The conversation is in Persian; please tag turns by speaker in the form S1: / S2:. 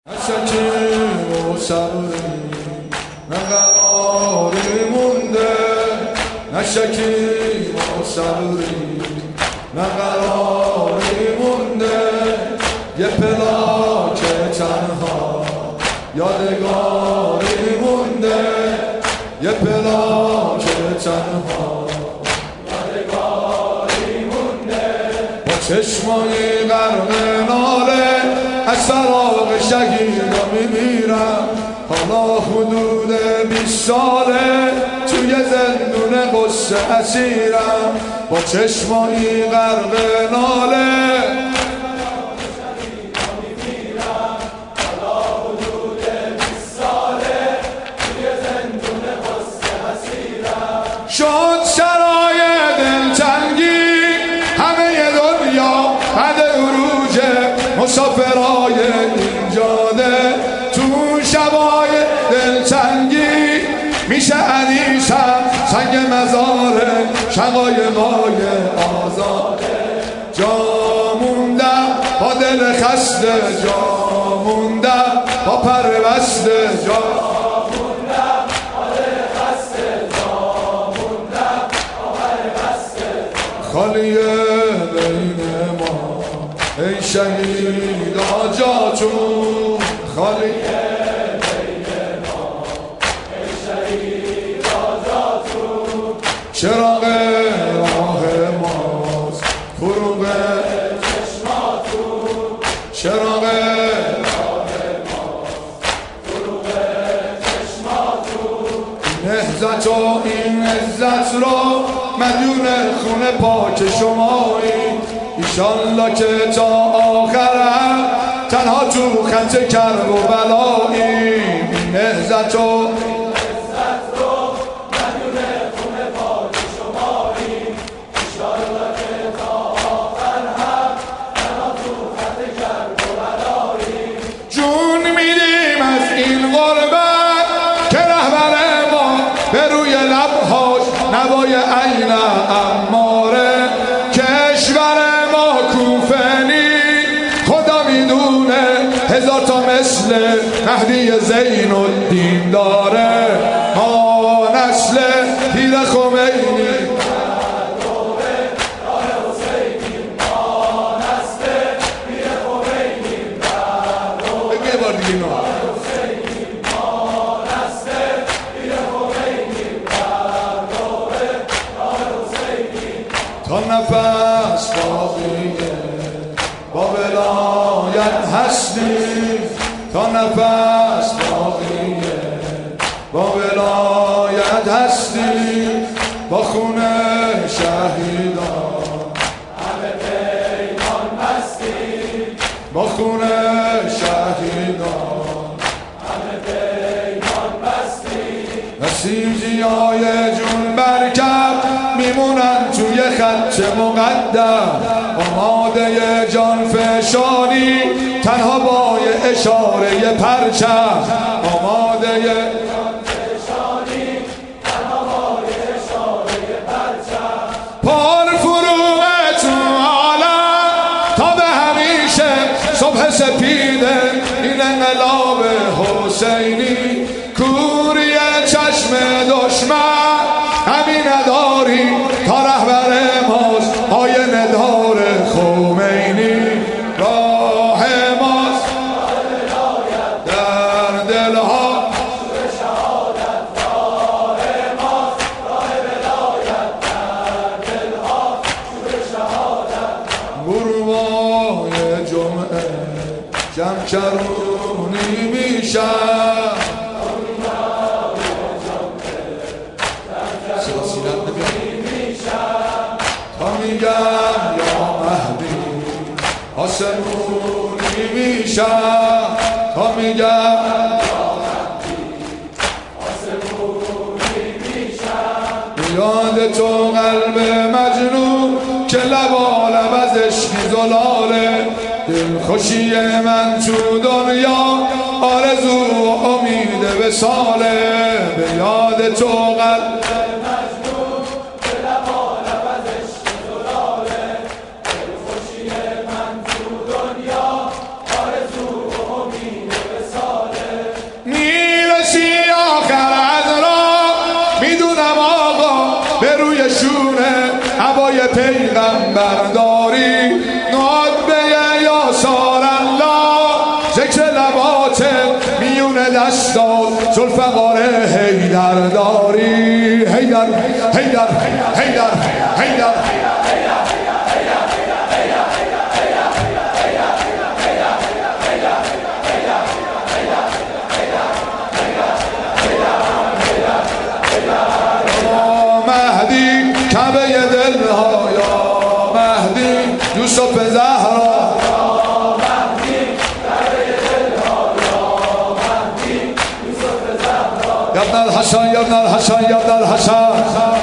S1: نشکی و صبری نه قراری مونده، نشکی و صبری نه قراری مونده، یه پلاک تنها یادگاری مونده، یه پلاک تنها یادگاری مونده، با چشمای غرق ناله از سراغ شهیدا میمیرم. حالا حدود 20 ساله توی زندون قصه اسیرم، با چشمایی غرق ناله شد سرای دلتنگی همه دنیا بعد عروج مسافرای این جاده، تو شبای دلتنگی میشه حدیثم سنگ مزاره شقایقای آزاده. جا موندم با دل خسته، جا موندم با پر بسته، جا خالیه بین ما ای شهیدا جاتون، خالیه بین ما ای شهیدا جاتون، چراغ راه ماست فروغ چشماتون، چراغ راه ماست فروغ چشماتون، نهضت و این عزت رو مدیون خون پاک شمایی، ایشالله که تا آخرم تنها تو خط کرب و بلایی. این نهضت و مدیون خون پاک شمایی، ایشالله که تا آخرم تنها تو خط کرب و بلایی. جون میدیم از این غربت که رهبر ما به روی لبهاش نوای عین اماره، کشور ما کوفنی خدا میدونه هزار تا مثل مهدی زین الدین داره. ما نسل پیر خمینی تا نفس باقیه با ولایت هستی، تا نفس باقیه با ولایت هستی، با خون شهیدان همه پیمان بستی، با خون شهیدان همه پیمان بستی. نسیجیای جون برکب میمونن توی خط مقدم، آماده جان فشانی تنها با اشاره پرچم، آماده جان فشانی تنها با اشاره پرچم. پار فروغ تو عالم تا به همیشه صبح سپیده این انقلاب حسینی، کوری چشم دشمن همین نداری تا رهبر ماست آینه دار خمینی. راه ماست در دلها شهادت، راه ماست راه ولایت در دلها شهادت. گروه‌های جمعه جمع کرونی میشن، تا میگم یا مهدی آسمونی میشم، تا میگم یا مهدی آسمونی میشم. یاد تو قلب مجنون که لبالب از عشقی زلاله، دلخوشی من تو دنیا آرزو و امید وصاله. به یاد تو قلب من تو دنیا آرزو و امید برداری ناد به یاسار الله ذکر لبات میون دستات زلفقار حیدر داری حیدر حیدر حیدر حیدر مهدی کعبه دلها یا مهدی یوسف زهرا یا ابن الحسن یا ابن الحسن یا ابن الحسن